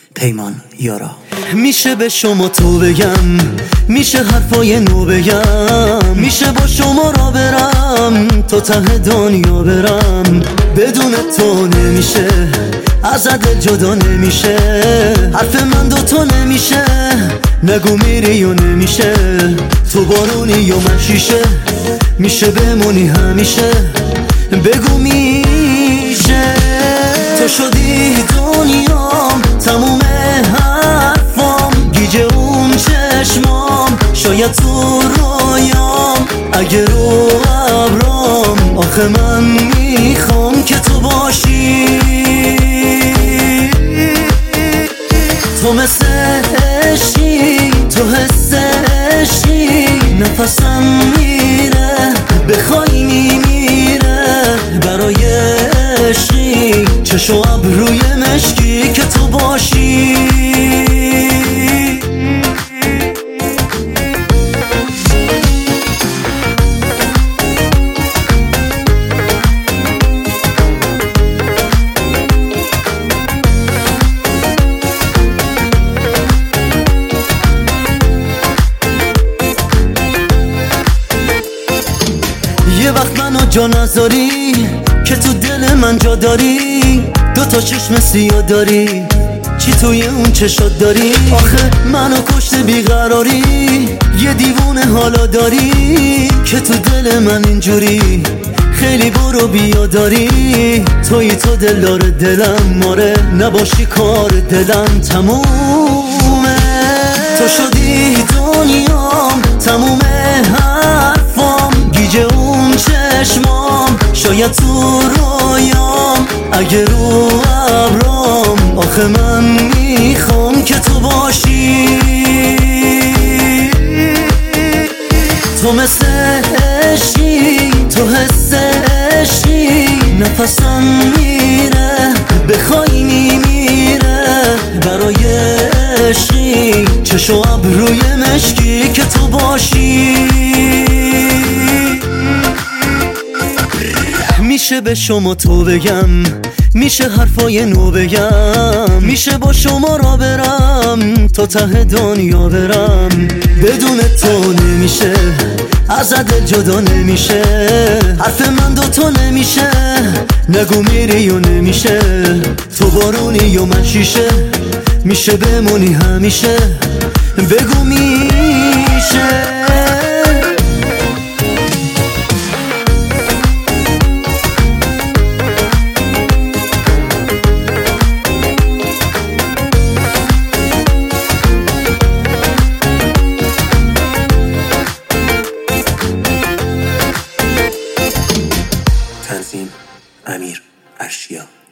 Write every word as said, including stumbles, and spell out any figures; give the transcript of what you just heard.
پیمان یارا. میشه به شما تو بگم، میشه حرفای نو بگم، میشه با شما را برم تا ته دنیا برم. بدون تو نمیشه، از دل جدا نمیشه، حرف من دو تا نمیشه. نگو میری و نمیشه، تو بارونی و من شیشه، میشه بمونی همیشه، بگو میشه. تو شدی دنیام، تموم حرفام، گیج اون چشمام، شاید تو رویام، اگه رو ابرام. آخه من میخوام که تو باشی، تو مثل عشقی، تو حس عشقی، نفسم میره، بخوای میمیره برای عشقی، چشم و ابروی مشکی که تو باشی. یه وقت منو جا نذاری که تو دل من جا داری، دو تا چشم سیاه داری، چی توی اون چشات داری؟ آخه منو کشته بیقراری، یه دیوونه حالا داری که تو دل من اینجوری، خیلی برو بیا داری. توی تو دلدار دلم، ماره نباشی کار دلم تمومه. تو شدی دنیام، تموم حرفام، گیج اون چشمام، شاید تو رویام، اگه رو ابرام. آخه من میخوام که تو باشی، تو مثل عشقی، تو حس عشقی، نفسم میره، بخوای میمیره برای عشقی، چشم و ابروی مشکی که تو باشی. میشه به شما تو بگم، میشه حرفای نو بگم، میشه با شما را برم تا ته دنیا برم. بدون تو نمیشه، از دل جدا نمیشه، حرف من دو تا نمیشه. نگو میری و نمیشه، تو بارونی و من شیشه، میشه بمونی همیشه، بگو میشه. تنظیم امیر ارشیا.